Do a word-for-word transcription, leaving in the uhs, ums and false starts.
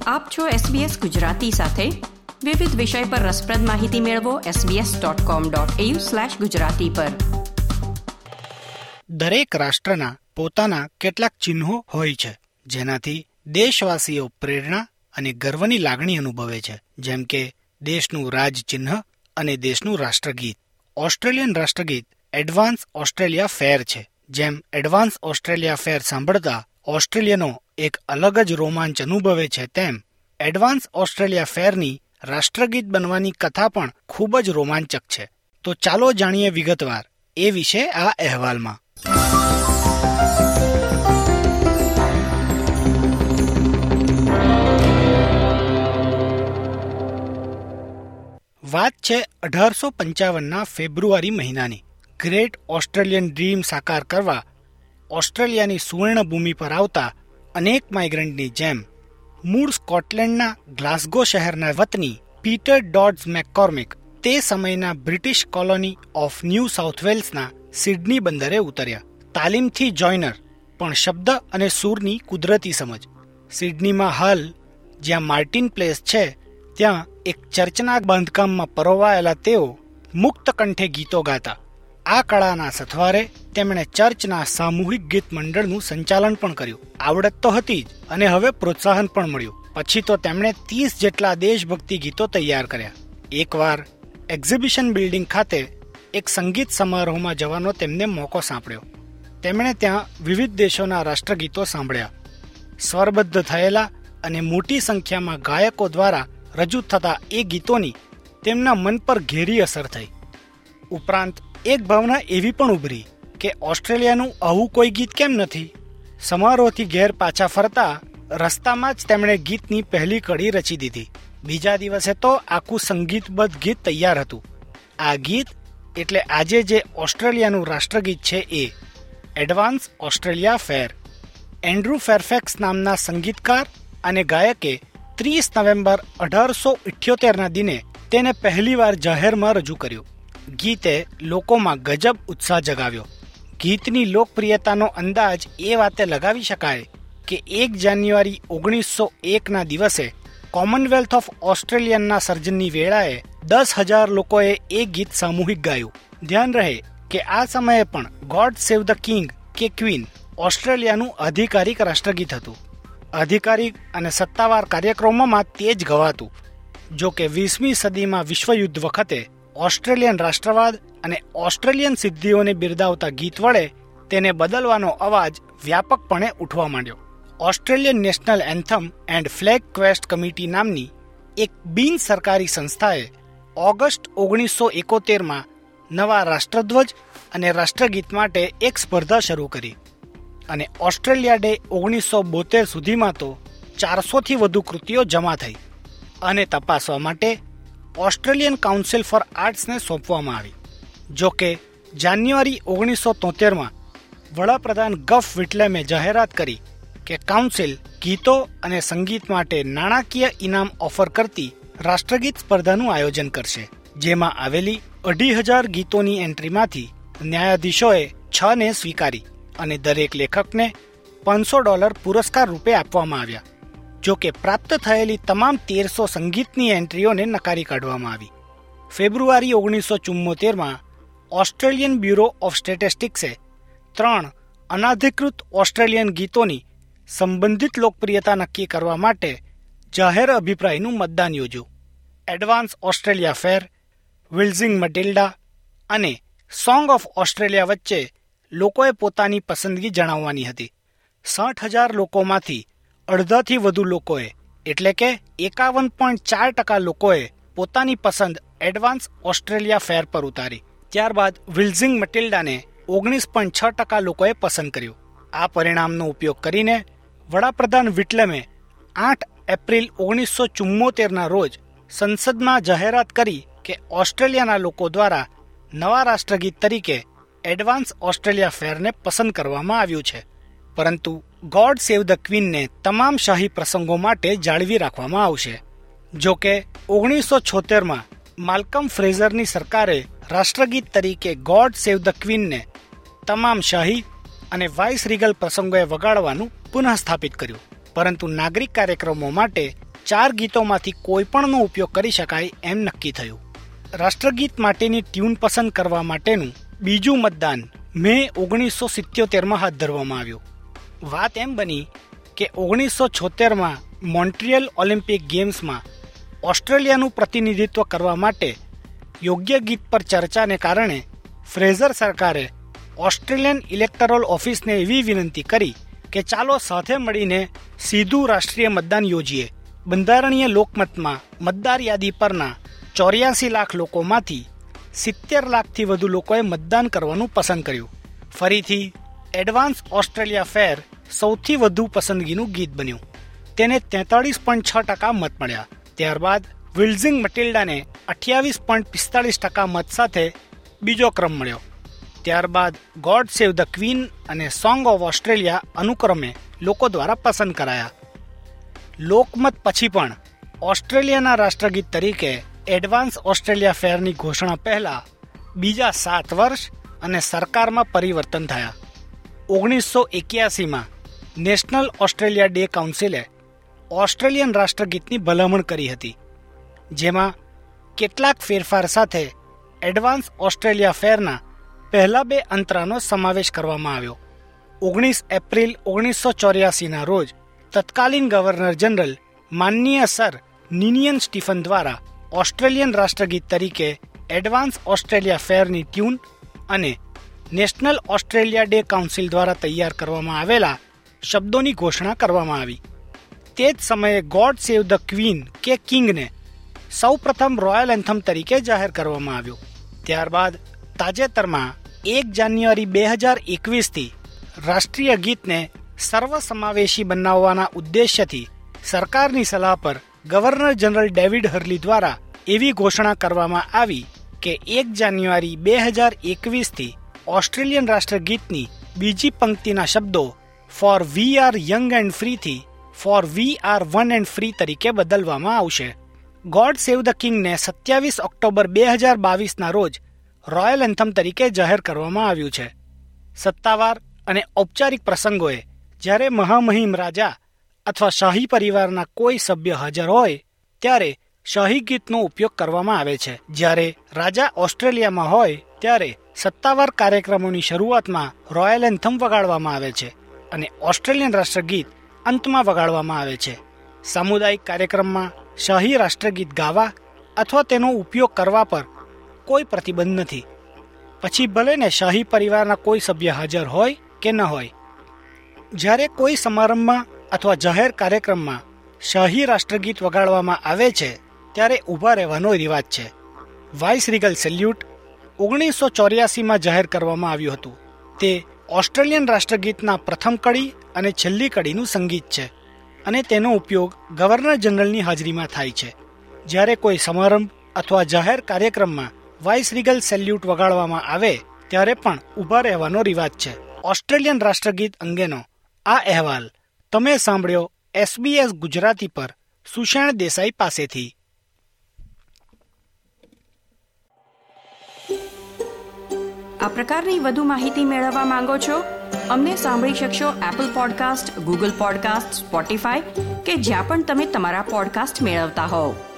આપ છો એસબીએસ ગુજરાતી સાથે. વિવિધ વિષય પર રસપ્રદ માહિતી મેળવો SBS dot com dot AU slash Gujarati પર. દરેક રાષ્ટ્રના પોતાના કેટલાક ચિહ્નો હોય છે, જેનાથી દેશવાસીઓ પ્રેરણા અને ગર્વની લાગણી અનુભવે છે, જેમ કે દેશનું રાજ ચિહ્ન અને દેશનું રાષ્ટ્રગીત. ઓસ્ટ્રેલિયન રાષ્ટ્રગીત એડવાન્સ ઓસ્ટ્રેલિયા ફેર છે. જેમ એડવાન્સ ઓસ્ટ્રેલિયા ફેર સાંભળતા ઓસ્ટ્રેલિયનો એક અલગ જ રોમાંચ અનુભવે છે, તેમ એડવાન્સ ઓસ્ટ્રેલિયા ફેરની રાષ્ટ્રગીત બનવાની કથા પણ ખૂબ જ રોમાંચક છે. તો ચાલો જાણીએ વિગતવાર એ વિશે આ અહેવાલમાં. વાત છે અઢારસો પંચાવનના ફેબ્રુઆરી મહિનાની. ગ્રેટ ઓસ્ટ્રેલિયન ડ્રીમ સાકાર કરવા ઓસ્ટ્રેલિયાની સુવર્ણ ભૂમિ પર આવતા અનેક માઇગ્રન્ટની જેમ મૂળ સ્કોટલેન્ડના ગ્લાસગો શહેરના વતની પીટર ડોડ્સ મેકકોર્મિક તે સમયના British colony of New South વેલ્સના સિડની બંદરે ઉતર્યા. તાલીમથી જોઈનર, પણ શબ્દ અને સૂરની કુદરતી સમજ. સિડનીમાં હાલ જ્યાં માર્ટિન પ્લેસ છે, ત્યાં એક ચર્ચના બાંધકામમાં પરોવાયેલા તેઓ મુક્ત કંઠે ગીતો ગાતા. આ કળાના સથવારે તેમણે ચર્ચના સામૂહિક ગીત મંડળનું સંચાલન પણ કર્યું. આવડત તો હતી જ, અને હવે પ્રોત્સાહન પણ મળ્યું. પછી તો તેમણે ત્રીસ જેટલા દેશભક્તિ ગીતો તૈયાર કર્યા. એકવાર એક્ઝિબિશન બિલ્ડિંગ ખાતે એક સંગીત સમારોહમાં જવાનો તેમને મોકો સાંપડ્યો. તેમણે ત્યાં વિવિધ દેશોના રાષ્ટ્રગીતો સાંભળ્યા. સ્વરબદ્ધ થયેલા અને મોટી સંખ્યામાં ગાયકો દ્વારા રજૂ થતા એ ગીતોની તેમના મન પર ઘેરી અસર થઈ. ઉપરાંત એક ભાવના એવી પણ ઉભરી કે ઓસ્ટ્રેલિયાનું આવું કોઈ ગીત કેમ નથી. સમારોહથી ઘેર પાછા ફરતા રસ્તામાં જ તેમણે ગીતની પહેલી કડી રચી દીધી. બીજા દિવસે તો આખું સંગીતબદ્ધ ગીત તૈયાર હતું. આ ગીત એટલે આજે જે ઓસ્ટ્રેલિયાનું રાષ્ટ્રગીત છે, એ advance Australia fair. Andrew Fairfax નામના સંગીતકાર અને ગાયકે ત્રીસ નવેમ્બર અઢારસો ઇઠ્યોતેરના દિને તેને પહેલીવાર જાહેરમાં રજૂ કર્યું. ગીતે લોકોમાં ગજબ ઉત્સાહ જગાવ્યો. ગીતની લોકપ્રિયતાનો અંદાજ એ વાતે લગાવી શકાય કે એક જાન્યુઆરી ઓગણીસો એકના દિવસે કોમનવેલ્થ ઓફ ઓસ્ટ્રેલિયનના સર્જનની વેળાએ દસ હજાર લોકોએ એ ગીત સામૂહિક ગાયું. ધ્યાન રહે કે આ સમયે પણ ગોડ સેવ ધ કિંગ કે ક્વીન ઓસ્ટ્રેલિયાનું આધિકારિક રાષ્ટ્રગીત હતું. આધિકારિક અને સત્તાવાર કાર્યક્રમોમાં તે જ ગવાતું. જો કે વીસમી સદીમાં વિશ્વયુદ્ધ વખતે ઓસ્ટ્રેલિયન રાષ્ટ્રવાદ અને ઓસ્ટ્રેલિયન સિદ્ધિઓને બિરદાવતા ગીત વડે તેને બદલવાનો અવાજ વ્યાપકપણે ઉઠવા માંડ્યો. Australian national anthem and flag quest committee નામની એક બિન સરકારી સંસ્થાએ ઓગસ્ટ ઓગણીસો એકોતેરમાં નવા રાષ્ટ્રધ્વજ અને રાષ્ટ્રગીત માટે એક સ્પર્ધા શરૂ કરી. અને ઓસ્ટ્રેલિયા ડે ઓગણીસો બોતેર સુધીમાં તો ચારસોથી વધુ કૃતિઓ જમા થઈ અને તપાસવા માટે ઓસ્ટ્રેલિયન કાઉન્સિલ ફોર આર્ટ્સને સોંપવામાં આવી. જો કે જાન્યુઆરી ઓગણીસો તોતેરમાં વડાપ્રધાન ગફ વિટલેમે જાહેરાત કરી કે કાઉન્સિલ ગીતો અને સંગીત માટે નાણાકીય ઇનામ ઓફર કરતી રાષ્ટ્રગીત સ્પર્ધાનું આયોજન કરશે. જેમાં આવેલી અઢી હજાર ગીતોની એન્ટ્રીમાંથી ન્યાયાધીશોએ છ ને સ્વીકારી અને દરેક લેખકને પાંચસો ડોલર પુરસ્કાર રૂપે આપવામાં આવ્યા. જો કે પ્રાપ્ત થયેલી તમામ તેરસો સંગીતની એન્ટ્રીઓને નકારી કાઢવામાં આવી. ફેબ્રુઆરી ઓગણીસો ચુમ્મોતેરમાં ઓસ્ટ્રેલિયન બ્યુરો ઓફ સ્ટેટિસ્ટિક્સે ત્રણ અનાધિકૃત ઓસ્ટ્રેલિયન ગીતોની સંબંધિત લોકપ્રિયતા નક્કી કરવા માટે જાહેર અભિપ્રાયનું મતદાન યોજ્યું. એડવાન્સ ઓસ્ટ્રેલિયા ફેર, વિલ્ઝિંગ મટિલ્ડા અને સોંગ ઓફ ઓસ્ટ્રેલિયા વચ્ચે લોકોએ પોતાની પસંદગી જણાવવાની હતી. સાઠ હજાર લોકોમાંથી અડધાથી વધુ લોકોએ એટલે કે એકાવન પોઈન્ટ ચાર ટકા લોકોએ પોતાની પસંદ એડવાન્સ ઓસ્ટ્રેલિયા ફેર પર ઉતારી. ત્યારબાદ વિલ્ઝિંગ મટિલ્ડાને ઓગણીસ પોઈન્ટ છ ટકા લોકોએ પસંદ કર્યું. આ પરિણામનો ઉપયોગ કરીને વડાપ્રધાન વિટલેમે આઠ એપ્રિલ ઓગણીસો ચુમ્મોતેરના રોજ સંસદમાં જાહેરાત કરી કે ઓસ્ટ્રેલિયાના લોકો દ્વારા નવા રાષ્ટ્રગીત તરીકે એડવાન્સ ઓસ્ટ્રેલિયા ફેરને પસંદ કરવામાં આવ્યું છે. પરંતુ ગોડ સેવ ધ ક્વીનને તમામ શાહી પ્રસંગો માટે જાળવી રાખવામાં આવશે. જો કે ઓગણીસો છોતેરમાં માલ્કમ ફ્રેઝરની સરકારે રાષ્ટ્રગીત તરીકે ગોડ સેવ ધ ક્વીનને તમામ શાહી અને વાઇસ રીગલ પ્રસંગોએ વગાડવાનું પુનઃ સ્થાપિત કર્યું. પરંતુ નાગરિક કાર્યક્રમો માટે ચાર ગીતોમાંથી કોઈ પણનો ઉપયોગ કરી શકાય એમ નક્કી થયું. રાષ્ટ્રગીત માટેની ટ્યુન પસંદ કરવા માટેનું બીજું મતદાન મે ઓગણીસો સિત્યોતેરમાં હાથ ધરવામાં આવ્યું. વાત એમ બની કે ઓગણીસો છોતેરમાં મોન્ટ્રિયલ ઓલિમ્પિક ગેમ્સમાં ઓસ્ટ્રેલિયાનું પ્રતિનિધિત્વ કરવા માટે યોગ્ય ગીત પર ચર્ચાને કારણે ફ્રેઝર સરકારે ઓસ્ટ્રેલિયન ઇલેક્ટરલ ઓફિસને એવી વિનંતી કરી કે ચાલો સાથે મળીને સીધું રાષ્ટ્રીય મતદાન યોજીએ. બંધારણીય લોકમતમાં મતદાર યાદી પરના ચોર્યાસી લાખ લોકોમાંથી સિત્તેર લાખથી વધુ લોકોએ મતદાન કરવાનું પસંદ કર્યું. ફરીથી એડવાન્સ ઓસ્ટ્રેલિયા ફેર સૌથી વધુ પસંદગીનું ગીત બન્યું. તેને તેતાળીસ પોઈન્ટ છ ટકા મત મળ્યા. ત્યારબાદ વિલ્ઝિંગ મટિલ્ડાને અઠ્યાવીસ પોઈન્ટ પિસ્તાળીસ ટકા મત સાથે બીજો ક્રમ મળ્યો. ત્યારબાદ ગોડ સેવ ધ ક્વીન અને સોંગ ઓફ ઓસ્ટ્રેલિયા અનુક્રમે લોકો દ્વારા પસંદ કરાયા. લોકમત પછી પણ ઓસ્ટ્રેલિયાના રાષ્ટ્રગીત તરીકે એડવાન્સ ઓસ્ટ્રેલિયા ફેરની ઘોષણા પહેલા બીજા સાત વર્ષ અને સરકારમાં પરિવર્તન થયા. ઓગણીસો એક્યાસીમાં નેશનલ ઓસ્ટ્રેલિયા ડે કાઉન્સિલે ઓસ્ટ્રેલિયન રાષ્ટ્રગીતની ભલામણ કરી હતી, જેમાં કેટલાક ફેરફાર સાથે એડવાન્સ ઓસ્ટ્રેલિયા ફેરના પહેલા બે અંતરાનો સમાવેશ કરવામાં આવ્યો. ઓગણીસ એપ્રિલ ઓગણીસો ચોર્યાસીના રોજ તત્કાલીન ગવર્નર જનરલ માનનીય સર નિનિયન સ્ટીફન દ્વારા ઓસ્ટ્રેલિયન રાષ્ટ્રગીત તરીકે એડવાન્સ ઓસ્ટ્રેલિયા ફેરની ટ્યુન અને નેશનલ ઓસ્ટ્રેલિયા ડે કાઉન્સિલ દ્વારા તૈયાર કરવામાં આવેલા શબ્દોની ઘોષણા કરવામાં આવી. તે જ સમયે ગોડ સેવ ધ ક્વીન કે કિંગને સૌ પ્રથમ રોયલ એન્થમ તરીકે જાહેર કરવામાં આવ્યો. ત્યારબાદ તાજેતરમાં એક જાન્યુઆરી બે હજાર એકવીસથી રાષ્ટ્રીય ગીતને સર્વસમાવેશી બનાવવાના ઉદ્દેશ્યથી સરકારની સલાહ પર ગવર્નર જનરલ ડેવિડ હર્લી દ્વારા એવી ઘોષણા કરવામાં આવી કે એક જાન્યુઆરી બે હજાર એકવીસથી ઓસ્ટ્રેલિયન રાષ્ટ્રગીતની બીજી પંક્તિના શબ્દો for we are young and ફ્રીથી for we are one and free તરીકે બદલવામાં આવશે. ગોડ સેવ ધ કિંગને સત્યાવીસ ઓક્ટોબર બે હજાર બાવીસના રોજ રોયલ એન્થમ તરીકે જાહેર કરવામાં આવ્યું છે. સત્તાવાર અને ઔપચારિક પ્રસંગોએ જ્યારે મહામહિમ રાજા અથવા શાહી પરિવારના કોઈ સભ્ય હાજર હોય ત્યારે શાહી ગીતનો ઉપયોગ કરવામાં આવે છે. જ્યારે રાજા ઓસ્ટ્રેલિયામાં હોય ત્યારે સત્તાવાર કાર્યક્રમોની શરૂઆતમાં રોયલ એન્થમ વગાડવામાં આવે છે અને ઓસ્ટ્રેલિયન રાષ્ટ્રગીત અંતમાં વગાડવામાં આવે છે. સામુદાયિક કાર્યક્રમમાં શાહી રાષ્ટ્રગીત ગાવા અથવા તેનો ઉપયોગ કરવા પર કોઈ પ્રતિબંધ નથી, પછી ભલે ને શાહી પરિવારના કોઈ સભ્ય હાજર હોય કે ન હોય. જ્યારે કોઈ સમારંભમાં અથવા જાહેર કાર્યક્રમમાં શાહી રાષ્ટ્રગીત વગાડવામાં આવે છે ત્યારે ઊભા રહેવાનો રિવાજ છે. વાઇસ રીગલ સેલ્યુટ ઓગણીસો ચોર્યાસીમાં જાહેર કરવામાં આવ્યું હતું. તે ઓસ્ટ્રેલિયન રાષ્ટ્રગીતના પ્રથમ કડી અને છેલ્લી કડીનું સંગીત છે અને તેનો ઉપયોગ ગવર્નર જનરલની હાજરીમાં થાય છે. જ્યારે કોઈ સમારંભ અથવા જાહેર કાર્યક્રમમાં વાઇસ રીગલ સેલ્યુટ વગાડવામાં આવે ત્યારે પણ ઊભા રહેવાનો રિવાજ છે. ઓસ્ટ્રેલિયન રાષ્ટ્રગીત અંગેનો આ અહેવાલ તમે સાંભળ્યો એસબીએસ ગુજરાતી પર સુષેણ દેસાઈ પાસેથી. આ પ્રકારની વધુ માહિતી મેળવવા માંગો છો? અમને સાંભળી શકશો Apple podcast, Google podcast, Spotify કે જ્યાં પણ તમે તમારા પોડકાસ્ટ મેળવતા હોવ.